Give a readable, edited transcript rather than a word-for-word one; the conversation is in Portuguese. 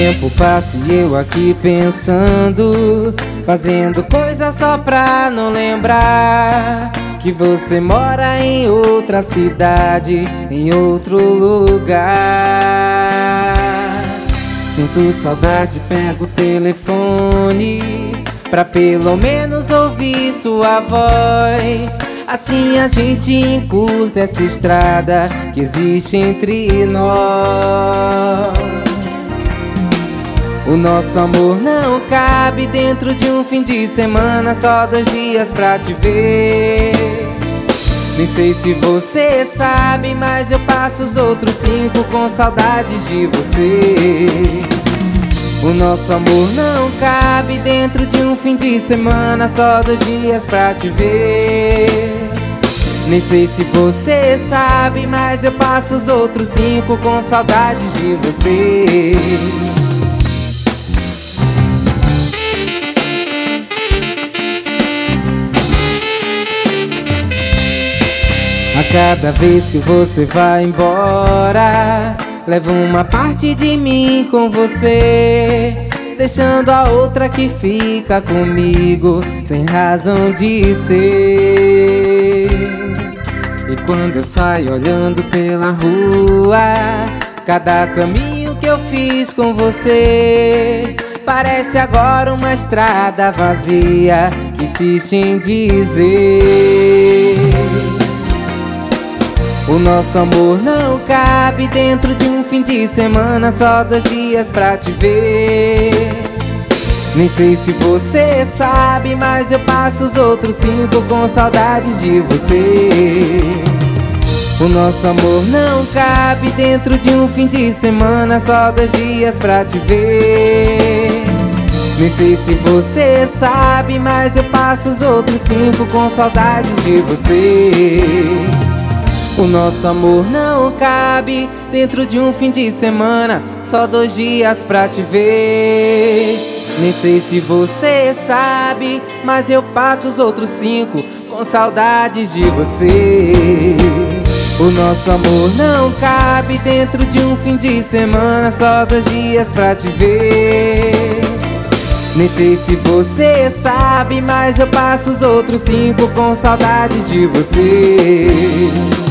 tempo passa e eu aqui pensando, fazendo coisa só pra não lembrar que você mora em outra cidade, em outro lugar. Sinto saudade, pego o telefone pra pelo menos ouvir sua voz. Assim a gente encurta essa estrada que existe entre nós. O nosso amor não cabe dentro de um fim de semana, só 2 dias pra te ver. Nem sei se você sabe, mas eu passo os outros 5 com saudades de você. O nosso amor não cabe dentro de um fim de semana, só 2 dias pra te ver. Nem sei se você sabe, mas eu passo os outros 5 com saudades de você. A cada vez que você vai embora, levo uma parte de mim com você, deixando a outra que fica comigo, sem razão de ser. E quando eu saio olhando pela rua, cada caminho que eu fiz com você parece agora uma estrada vazia que insiste em dizer: o nosso amor não cabe dentro de um fim de semana, só 2 dias pra te ver. Nem sei se você sabe, mas eu passo os outros 5 com saudades de você. O nosso amor não cabe dentro de um fim de semana, só 2 dias pra te ver. Nem sei se você sabe, mas eu passo os outros 5 com saudades de você. O nosso amor não cabe dentro de um fim de semana, só 2 dias pra te ver. Nem sei se você sabe, mas eu passo os outros 5 com saudades de você. O nosso amor não cabe dentro de um fim de semana, só 2 dias pra te ver. Nem sei se você sabe, mas eu passo os outros 5 com saudades de você.